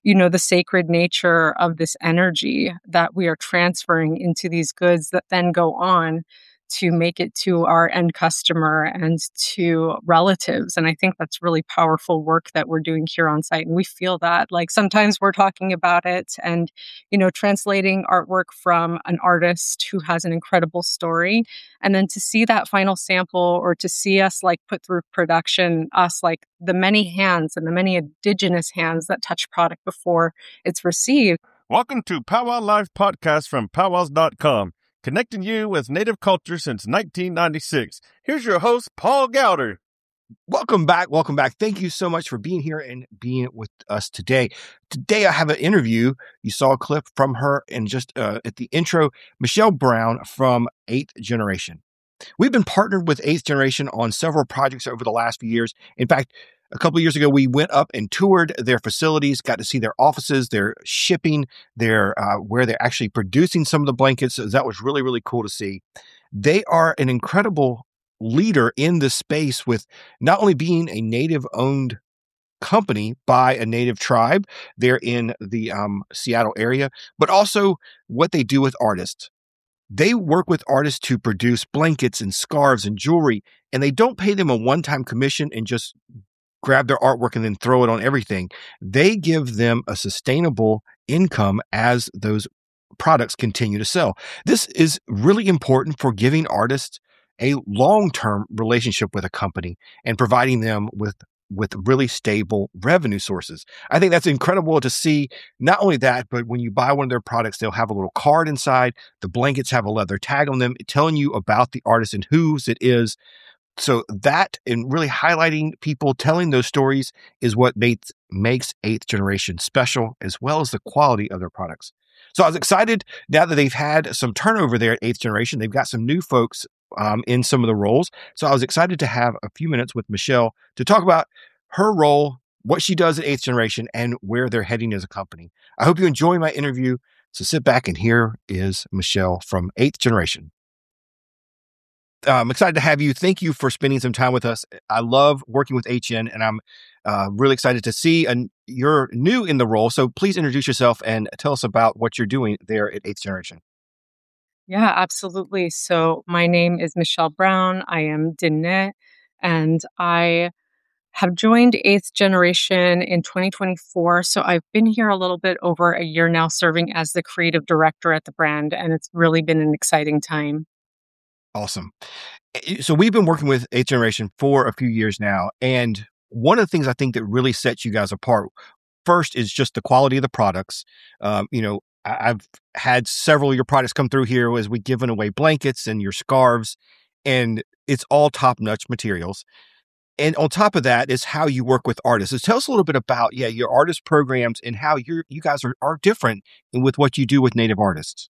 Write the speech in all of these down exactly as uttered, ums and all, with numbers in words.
you know, the sacred nature of this energy that we are transferring into these goods that then go on to make it to our end customer and to relatives. And I think that's really powerful work that we're doing here on site. And we feel that, like, sometimes we're talking about it and, you know, translating artwork from an artist who has an incredible story. And then to see that final sample, or to see us like put through production, us like the many hands and the many indigenous hands that touch product before it's received. Welcome to Powwow Live Podcast from powwows dot com, connecting you with Native culture since nineteen ninety-six. Here's your host, Paul Gowder. Welcome back. Welcome back. Thank you so much for being here and being with us today. Today, I have an interview. You saw a clip from her and just uh, at the intro, Michelle Brown from eighth Generation. We've been partnered with eighth Generation on several projects over the last few years. In fact, a couple of years ago, we went up and toured their facilities, got to see their offices, their shipping, their uh, where they're actually producing some of the blankets. So that was really, really cool to see. They are an incredible leader in this space, with not only being a Native-owned company by a Native tribe there in the um, Seattle area, but also what they do with artists. They work with artists to produce blankets and scarves and jewelry, and they don't pay them a one-time commission and just grab their artwork and then throw it on everything. They give them a sustainable income as those products continue to sell. This is really important for giving artists a long-term relationship with a company and providing them with with really stable revenue sources. I think that's incredible to see. Not only that, but when you buy one of their products, they'll have a little card inside. The blankets have a leather tag on them telling you about the artist and whose it is. So that, and really highlighting people telling those stories, is what makes, makes eighth Generation special, as well as the quality of their products. So I was excited now that they've had some turnover there at eighth Generation. They've got some new folks um, in some of the roles. So I was excited to have a few minutes with Michelle to talk about her role, what she does at eighth Generation, and where they're heading as a company. I hope you enjoy my interview. So sit back, and here is Michelle from eighth Generation. I'm excited to have you. Thank you for spending some time with us. I love working with H N, and I'm uh, really excited to see, and you're new in the role. So please introduce yourself and tell us about what you're doing there at eighth Generation. Yeah, absolutely. So my name is Michelle Brown. I am Diné, and I have joined eighth Generation in twenty twenty-four. So I've been here a little bit over a year now, serving as the creative director at the brand, and it's really been an exciting time. Awesome. So we've been working with eighth Generation for a few years now. And one of the things I think that really sets you guys apart, first, is just the quality of the products. Um, you know, I've had several of your products come through here as we've given away blankets and your scarves, and it's all top-notch materials. And on top of that is how you work with artists. So tell us a little bit about, yeah, your artist programs and how you you guys are, are different with what you do with Native artists.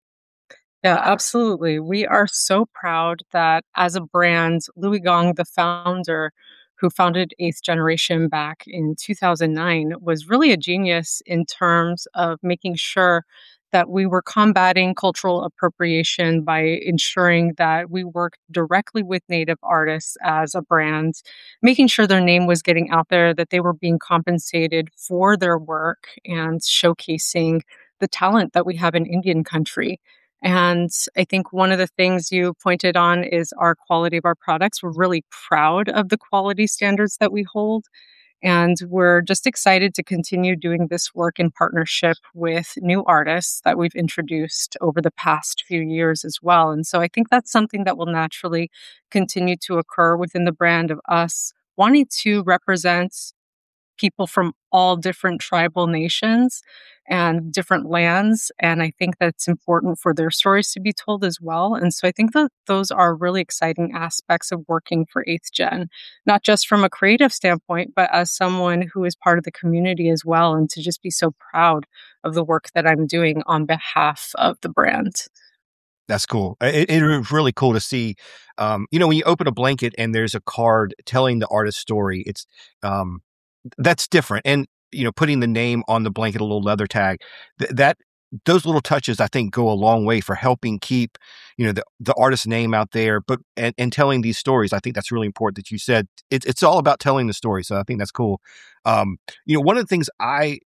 Yeah, absolutely. We are so proud that as a brand, Louis Gong, the founder who founded eighth Generation back in two thousand nine, was really a genius in terms of making sure that we were combating cultural appropriation by ensuring that we worked directly with Native artists as a brand, making sure their name was getting out there, that they were being compensated for their work, and showcasing the talent that we have in Indian country. And I think one of the things you pointed on is our quality of our products. We're really proud of the quality standards that we hold. And we're just excited to continue doing this work in partnership with new artists that we've introduced over the past few years as well. And so I think that's something that will naturally continue to occur within the brand, of us wanting to represent people from all different tribal nations and different lands. And I think that's important for their stories to be told as well. And so I think that those are really exciting aspects of working for eighth Gen, not just from a creative standpoint, but as someone who is part of the community as well. And to just be so proud of the work that I'm doing on behalf of the brand. That's cool. It, it was really cool to see. Um, you know, when you open a blanket and there's a card telling the artist's story, it's um, that's different. And, you know, putting the name on the blanket, a little leather tag, th- that those little touches, I think, go a long way for helping keep, you know, the, the artist's name out there, but, and, and telling these stories. I think that's really important that you said it's, it's all about telling the story. So I think that's cool. Um, you know, one of the things I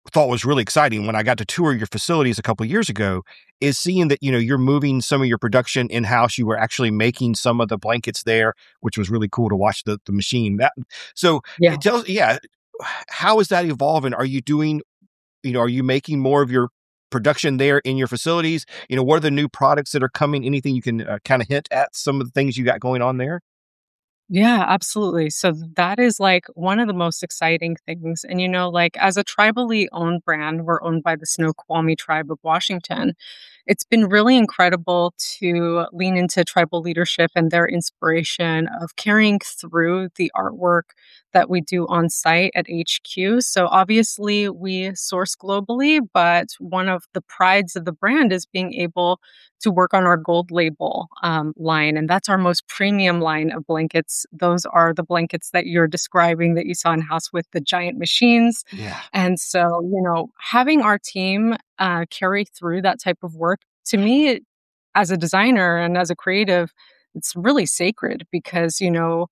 thought was really exciting when I got to tour your facilities a couple of years ago is seeing that, you know, you're moving some of your production in-house. You were actually making some of the blankets there, which was really cool to watch the, the machine. That so Yeah. it tells, yeah, how is that evolving? Are you doing, you know, are you making more of your production there in your facilities? You know, what are the new products that are coming? Anything you can uh, kind of hint at some of the things you got going on there? Yeah, absolutely. So that is like one of the most exciting things. And, you know, like as a tribally owned brand, we're owned by the Snoqualmie Tribe of Washington. It's been really incredible to lean into tribal leadership and their inspiration of carrying through the artwork that we do on site at H Q. So obviously we source globally, but one of the prides of the brand is being able to work on our gold label um, line. And that's our most premium line of blankets. Those are the blankets that you're describing that you saw in house with the giant machines. Yeah. And so, you know, having our team uh, carry through that type of work, to me, it- as a designer and as a creative, it's really sacred because, you know,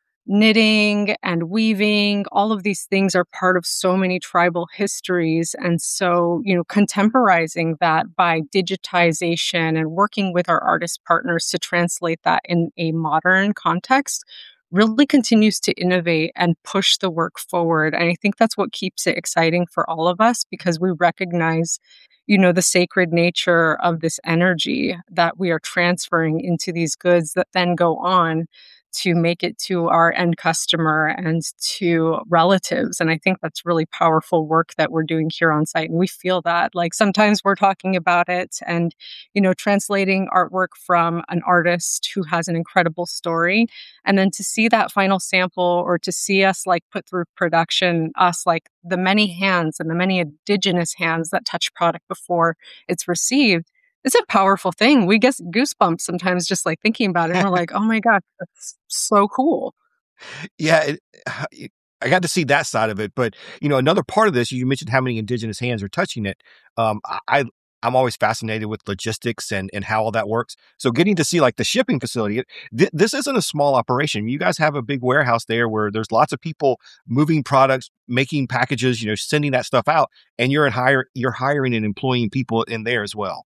knitting and weaving, all of these things are part of so many tribal histories. And so, you know, contemporizing that by digitization and working with our artist partners to translate that in a modern context really continues to innovate and push the work forward. And I think that's what keeps it exciting for all of us because we recognize, you know, the sacred nature of this energy that we are transferring into these goods that then go on to make it to our end customer and to relatives. And I think that's really powerful work that we're doing here on site. And we feel that like sometimes we're talking about it and, you know, translating artwork from an artist who has an incredible story. And then to see that final sample or to see us like put through production, us like the many hands and the many indigenous hands that touch product before it's received, it's a powerful thing. We get goosebumps sometimes just like thinking about it. And we're like, oh my God, that's so cool. Yeah, it, it- I got to see that side of it, but you know, another part of this, you mentioned how many indigenous hands are touching it. Um, I, I- I'm always fascinated with logistics and and how all that works. So getting to see like the shipping facility, it, th- this isn't a small operation. You guys have a big warehouse there where there's lots of people moving products, making packages, you know, sending that stuff out, and you're in hire, you're hiring and employing people in there as well.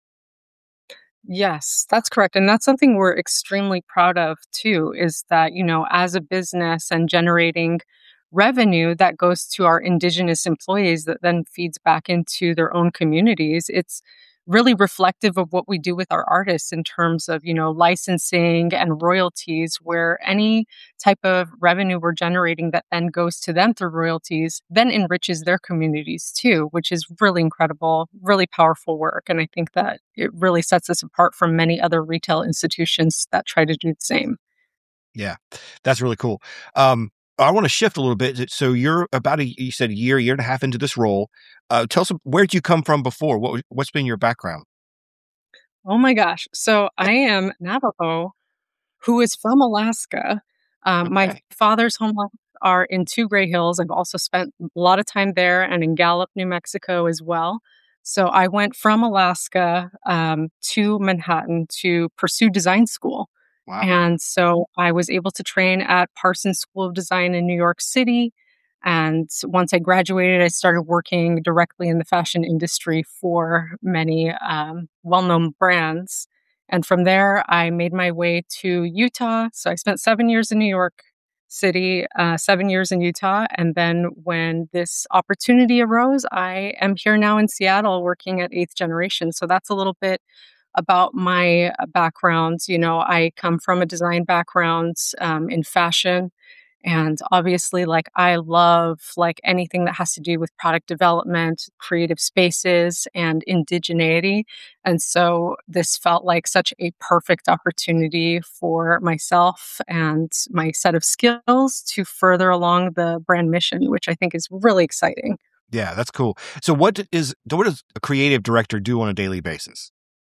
Yes, that's correct. And that's something we're extremely proud of too, is that, you know, as a business and generating revenue that goes to our indigenous employees that then feeds back into their own communities. It's really reflective of what we do with our artists in terms of, you know, licensing and royalties, where any type of revenue we're generating that then goes to them through royalties then enriches their communities too, which is really incredible, really powerful work. And I think that it really sets us apart from many other retail institutions that try to do the same. Yeah, that's really cool. Um, I want to shift a little bit. So you're about a, you said a year, year and a half into this role. Uh, tell us, where did you come from before? What, was- what's been your background? Oh my gosh. So I am Navajo who is from Alaska. Um, my Okay. father's homelands are in Two Gray Hills. I've also spent a lot of time there and in Gallup, New Mexico as well. So I went from Alaska um, to Manhattan to pursue design school. Wow. And so I was able to train at Parsons School of Design in New York City. And once I graduated, I started working directly in the fashion industry for many um, well known brands. And from there, I made my way to Utah. So I spent seven years in New York City, uh, seven years in Utah. And then when this opportunity arose, I am here now in Seattle working at Eighth Generation. So that's a little bit about my uh, background. You know, I come from a design background um, in fashion. And obviously, like, I love like anything that has to do with product development, creative spaces, and indigeneity. And so this felt like such a perfect opportunity for myself and my set of skills to further along the brand mission, which I think is really exciting. Yeah, that's cool. So what is, what does a creative director do on a daily basis?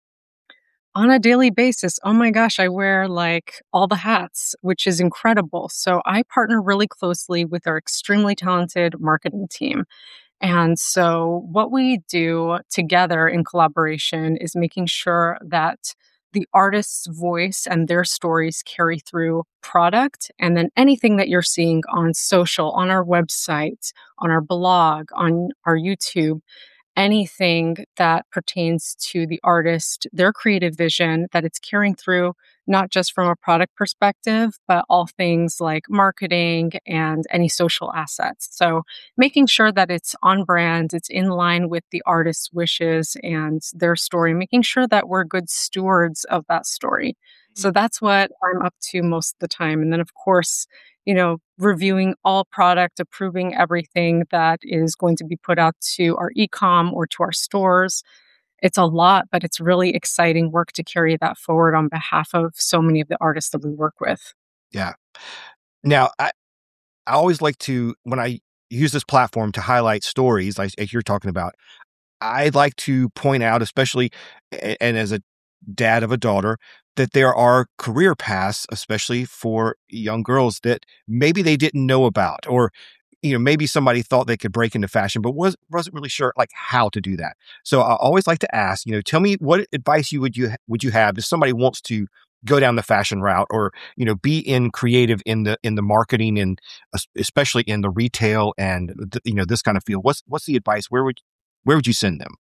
On a daily basis, oh my gosh, I wear like all the hats, which is incredible. So I partner really closely with our extremely talented marketing team. And so what we do together in collaboration is making sure that the artist's voice and their stories carry through product. And then anything that you're seeing on social, on our website, on our blog, on our YouTube, anything that pertains to the artist, their creative vision, that it's carrying through, not just from a product perspective, but all things like marketing and any social assets. So making sure that it's on brand, it's in line with the artist's wishes and their story, making sure that we're good stewards of that story. So that's what I'm up to most of the time. And then, of course, you know, reviewing all product, approving everything that is going to be put out to our e-com or to our stores. It's a lot, but it's really exciting work to carry that forward on behalf of so many of the artists that we work with. Yeah. Now, I, I always like to, when I use this platform to highlight stories like, like you're talking about, I like to point out, especially, and as a dad of a daughter, that there are career paths, especially for young girls, that maybe they didn't know about, or you know, maybe somebody thought they could break into fashion, but was wasn't really sure like how to do that. So I always like to ask, you know, tell me what advice you would you would you have if somebody wants to go down the fashion route, or you know, be in creative in the in the marketing and especially in the retail and the, you know, this kind of field. What's what's the advice? Where would where would you send them?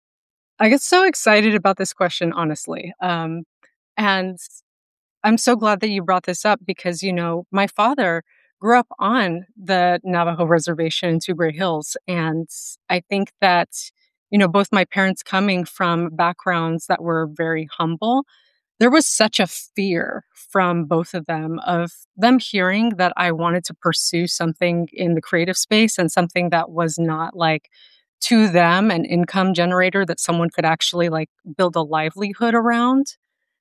I get so excited about this question, honestly. Um, and I'm so glad that you brought this up because, you know, my father grew up on the Navajo reservation in Two Gray Hills. And I think that, you know, both my parents coming from backgrounds that were very humble, there was such a fear from both of them of them hearing that I wanted to pursue something in the creative space and something that was not like to them an income generator that someone could actually like build a livelihood around.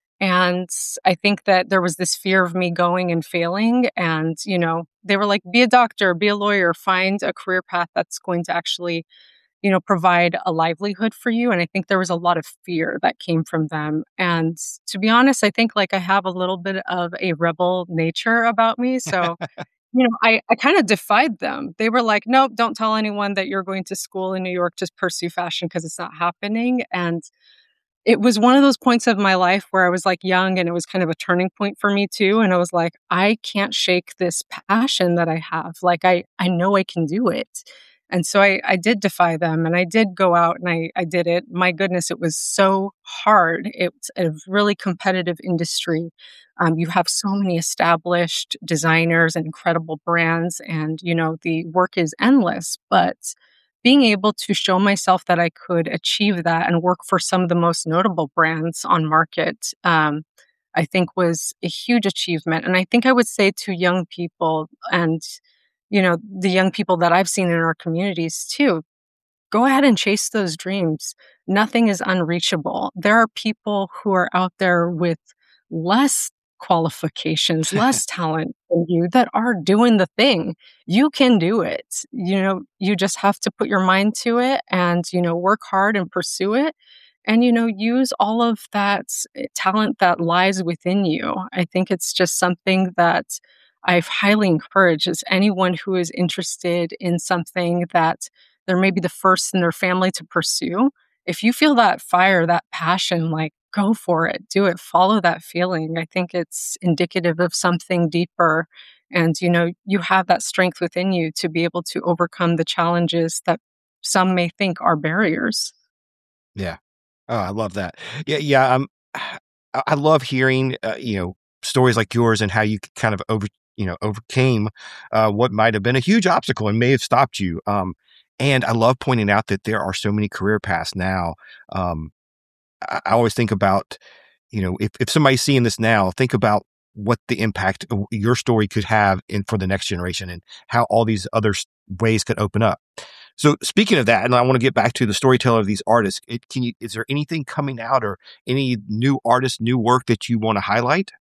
And I think that there was this fear of me going and failing. And, you know, they were like, be a doctor, be a lawyer, find a career path that's going to actually, you know, provide a livelihood for you. And I think there was a lot of fear that came from them. And to be honest, I think like I have a little bit of a rebel nature about me. So, you know, I, I kind of defied them. They were like, nope, don't tell anyone that you're going to school in New York, just pursue fashion because it's not happening. And it was one of those points of my life where I was like young and it was kind of a turning point for me too. And I was like, I can't shake this passion that I have. Like I, I know I can do it. And so I, I did defy them and I did go out and I, I did it. My goodness, it was so hard. It's a really competitive industry. Um, you have so many established designers and incredible brands and, you know, the work is endless, but being able to show myself that I could achieve that and work for some of the most notable brands on market, um, I think was a huge achievement. And I think I would say to young people and, you know, the young people that I've seen in our communities too, go ahead and chase those dreams. Nothing is unreachable. There are people who are out there with less qualifications, less talent than you that are doing the thing. You can do it. You know, you just have to put your mind to it and, you know, work hard and pursue it. And, you know, use all of that talent that lies within you. I think it's just something that I've highly encouraged is anyone who is interested in something that they're maybe the first in their family to pursue. If you feel that fire, that passion, like go for it, do it, follow that feeling. I think it's indicative of something deeper. And, you know, you have that strength within you to be able to overcome the challenges that some may think are barriers. Yeah. Oh, I love that. Yeah. Yeah. Um, I I love hearing, uh, you know, stories like yours and how you kind of over, you know, overcame uh, what might have been a huge obstacle and may have stopped you. Um, and I love pointing out that there are so many career paths now. Um, I, I always think about, you know, if, if somebody's seeing this now, think about what the impact of your story could have in for the next generation and how all these other ways could open up. So speaking of that, and I want to get back to the storyteller of these artists, it, can you, is there anything coming out or any new artist, new work that you want to highlight?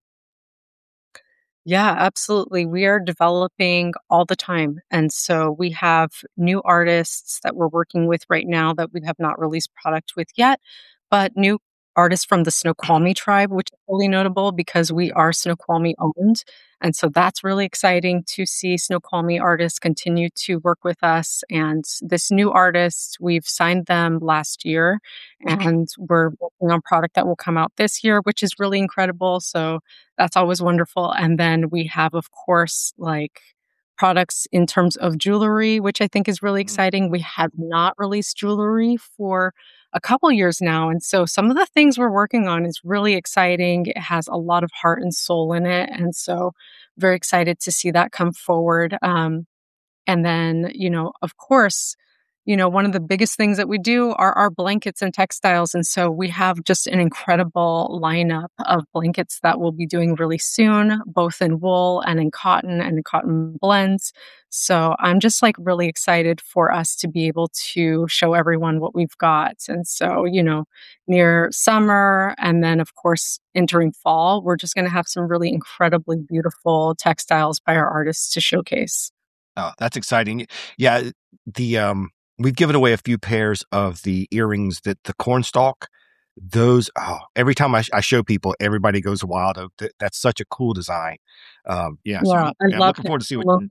Yeah, absolutely. We are developing all the time. And so we have new artists that we're working with right now that we have not released product with yet, but new artists from the Snoqualmie tribe, which is really notable because we are Snoqualmie owned. And so that's really exciting to see Snoqualmie artists continue to work with us. And this new artist, we've signed them last year and we're working on product that will come out this year, which is really incredible. So that's always wonderful. And then we have, of course, like products in terms of jewelry, which I think is really exciting. We have not released jewelry for a couple years now. And so some of the things we're working on is really exciting. It has a lot of heart and soul in it. And so very excited to see that come forward. Um, and then, you know, of course, you know, one of the biggest things that we do are our blankets and textiles. And so we have just an incredible lineup of blankets that we'll be doing really soon, both in wool and in cotton and in cotton blends. So I'm just like really excited for us to be able to show everyone what we've got. And so, you know, near summer and then, of course, entering fall, we're just going to have some really incredibly beautiful textiles by our artists to showcase. Oh, that's exciting. Yeah, the um we've given away a few pairs of the earrings that the cornstalk. Those, oh, every time I, sh- I show people, everybody goes wild. Oh, th- that's such a cool design. Um, yeah, so Yeah, I'm, I yeah, I'm love looking it. forward to see what. Well,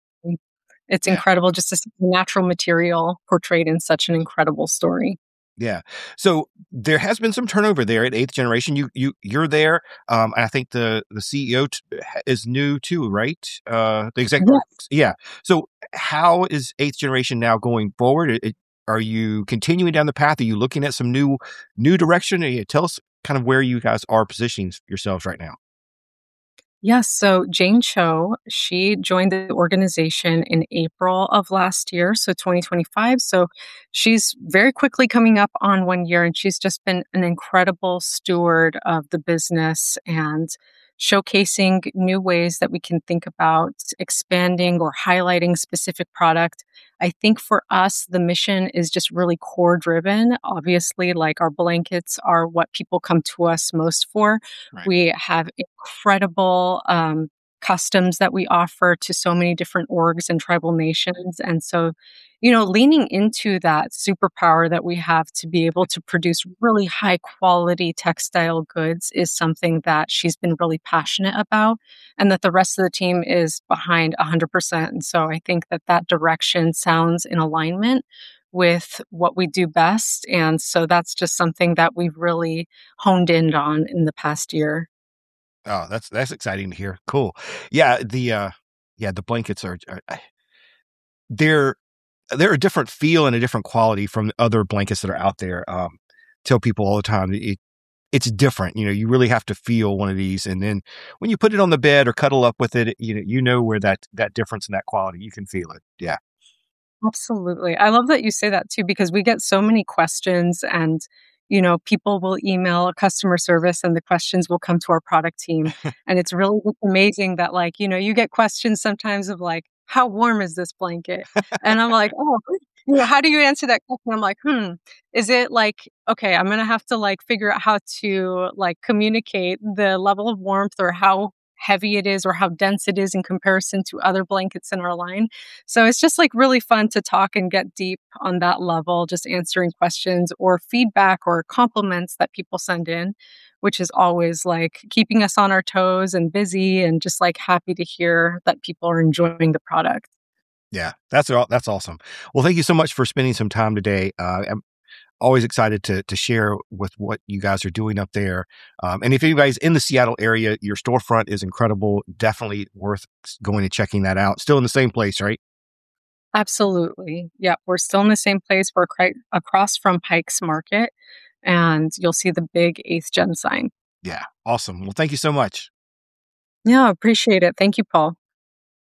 It's Yeah, incredible just to see the natural material portrayed in such an incredible story. yeah. So there has been some turnover there at Eighth Generation. You you you're there. Um, and I think the the C E O t- is new too, right? Uh, the exec. or- Yes. Yeah. So how is Eighth Generation now going forward? It, it- are you continuing down the path? Are you looking at some new new direction? Uh, Tell us kind of where you guys are positioning yourselves right now. Yes. So Jane Cho, she joined the organization in April of last year, so twenty twenty-five. So she's very quickly coming up on one year, and she's just been an incredible steward of the business and showcasing new ways that we can think about expanding or highlighting specific product. I think for us, the mission is just really core driven. Obviously, like our blankets are what people come to us most for. Right. We have incredible um, customs that we offer to so many different orgs and tribal nations. And so, you know, leaning into that superpower that we have to be able to produce really high quality textile goods is something that she's been really passionate about and that the rest of the team is behind one hundred percent. And so I think that that direction sounds in alignment with what we do best. And so that's just something that we've really honed in on in the past year. Oh, that's that's exciting to hear. Cool. Yeah, the uh yeah, the blankets are, are I- they're they're a different feel and a different quality from other blankets that are out there. Um tell people all the time it, it's different. You know, you really have to feel one of these, and then when you put it on the bed or cuddle up with it, you know, you know where that that difference in that quality, you can feel it. Yeah. Absolutely. I love that you say that too, because we get so many questions and, you know, people will email customer service and the questions will come to our product team. And it's really amazing that, like, you know, you get questions sometimes of like, how warm is this blanket? And I'm like, oh, you know, how do you answer that question? I'm like, hmm, is it like, okay, I'm going to have to like figure out how to like communicate the level of warmth or how heavy it is or how dense it is in comparison to other blankets in our line. So it's just like really fun to talk and get deep on that level, just answering questions or feedback or compliments that people send in, which is always like keeping us on our toes and busy and just like happy to hear that people are enjoying the product. Yeah, that's all. That's awesome. Well, thank you so much for spending some time today. Uh, I'm always excited to to share with what you guys are doing up there. Um, and if anybody's in the Seattle area, your storefront is incredible. Definitely worth going and checking that out. Still in the same place, right? Absolutely. Yeah, we're still in the same place. We're cri- across from Pike's Market, and you'll see the big eighth Gen sign. Yeah, awesome. Well, thank you so much. Yeah, appreciate it. Thank you, Paul.